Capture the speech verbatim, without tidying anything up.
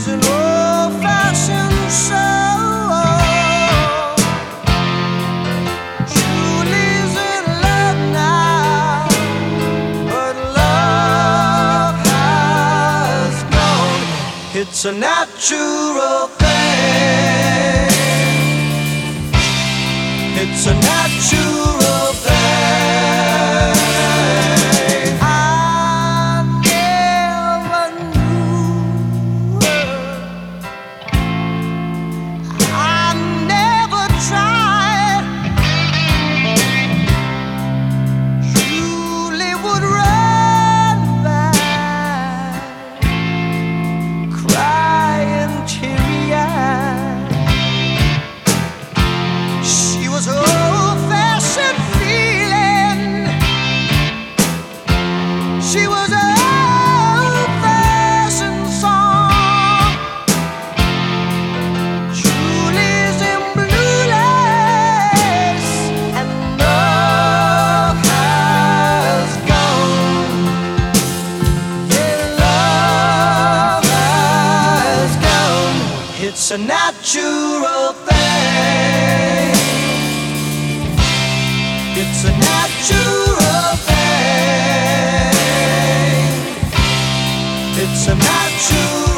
She's an old-fashioned soul. Julie's in love now, but love has gone. It's a natural thing. It's a natural thing. I never knew her. I never tried. Julie would run back, crying teary-eyed. She was old-fashioned feeling. She was an old-fashioned song. Julie's in blue lace, and love has gone. Yeah, love has gone. It's a natural thing. It's a natural thing. It's a natural